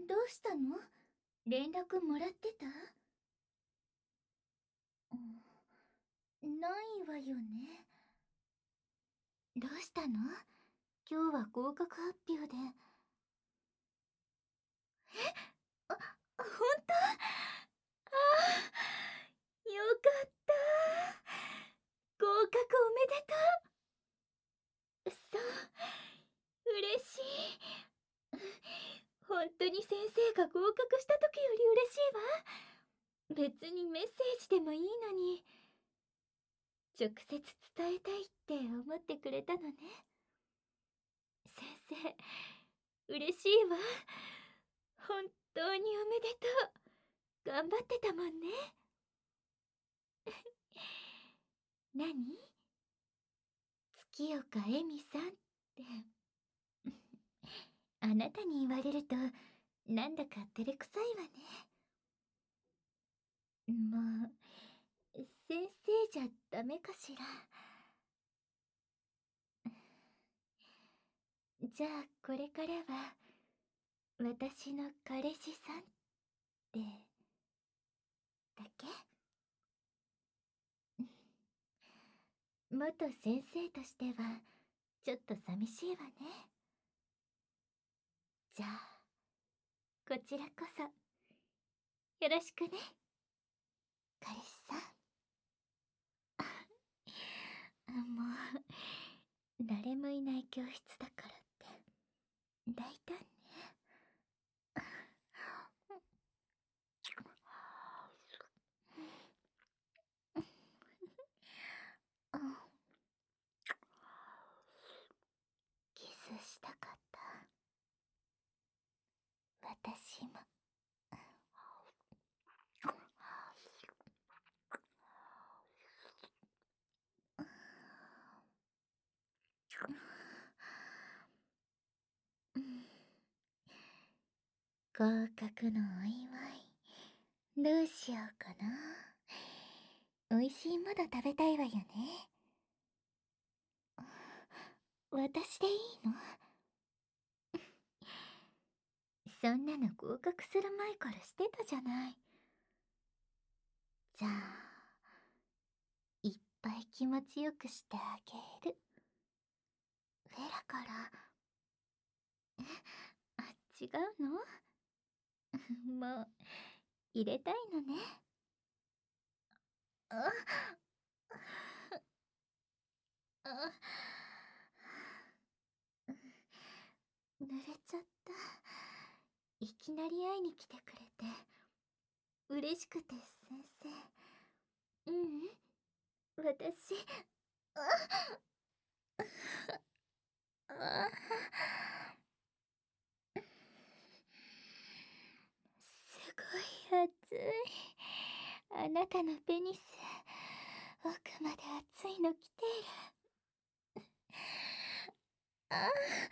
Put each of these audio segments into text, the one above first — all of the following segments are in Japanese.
どうしたの？連絡もらってた？ないわよね。どうしたの？今日は合格発表で。ほんと？よかった。合格おめでとう。そう、嬉しい。本当に先生が合格した時より嬉しいわ。別にメッセージでもいいのに、直接伝えたいって思ってくれたのね。先生、嬉しいわ。本当におめでとう。頑張ってたもんね。何？月岡恵美さんって。あなたに言われると、なんだか照れくさいわね。もう、先生じゃダメかしら。じゃあ、これからは、私の彼氏さんって、だけ？元先生としては、ちょっと寂しいわね。じゃあ、こちらこそ、よろしくね、彼氏さん。もう、誰もいない教室だからって、大胆ね。キスしたかった。私も。合格のお祝い、どうしようかな。美味しいもの食べたいわよね。私でいいの？そんなの合格する前からしてたじゃない。じゃあ、いっぱい気持ちよくしてあげる。フェラから。あ、違うの？もう、入れたいのね。あ、あ、濡れちゃった。いきなり会いに来てくれて、嬉しくて先生。私、あ、あ、すごい熱い。あなたのペニス、奥まで熱いの来てる。あ、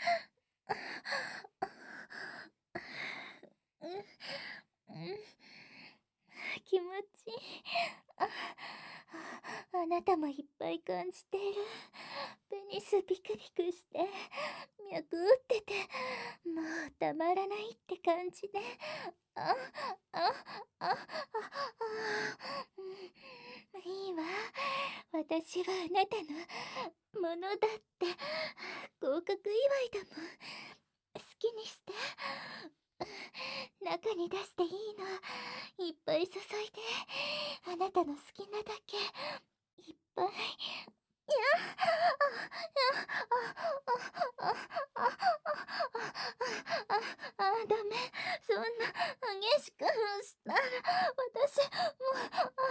うん、うん、気持ちいい。あ、あなたもいっぱい感じてる。ペニスビクビクして、脈打ってて、もうたまらないって感じで。あ、あ、あ、あ、あ、いいわ。私はあなたのものだって。合格祝いだもん。好きにして。中に出していいの。いっぱい注いで。あなたの好きなだけ。いっぱい。いや、ダメ。そんな激しくしたら、私、もう、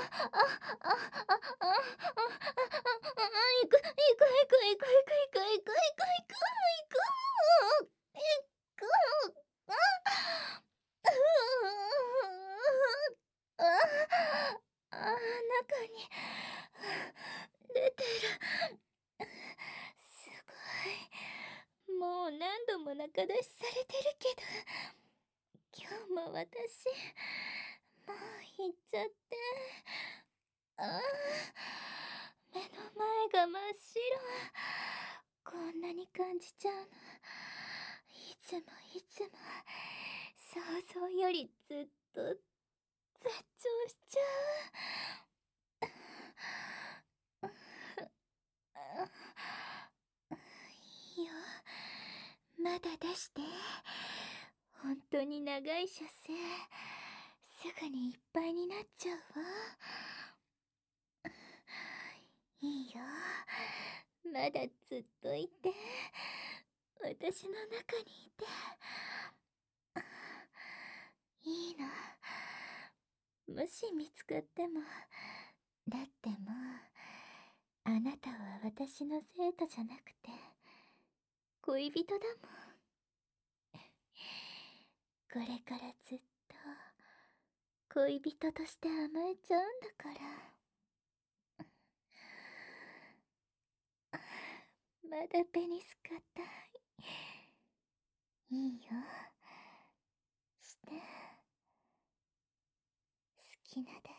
行く、行く、行く、行く、行く、行く、行く、行く、行く、行く、中に出てる。すごい。もう何度も仲出しされてるけど、今日も私、もう行っちゃって。目の前が真っ白。こんなに感じちゃうの。いつもいつも、 想像よりずっと絶頂しちゃう。いいよ、まだ出して。本当に長い射精、すぐにいっぱいになっちゃうわ。いいよ、まだずっといて、私の中にいて。いいの、もし見つかっても。だってもうあなたは私の生徒じゃなくて恋人だもん。これからずっと恋人として甘えちゃうんだから。まだペニス硬い。いいよ、して。好きなだ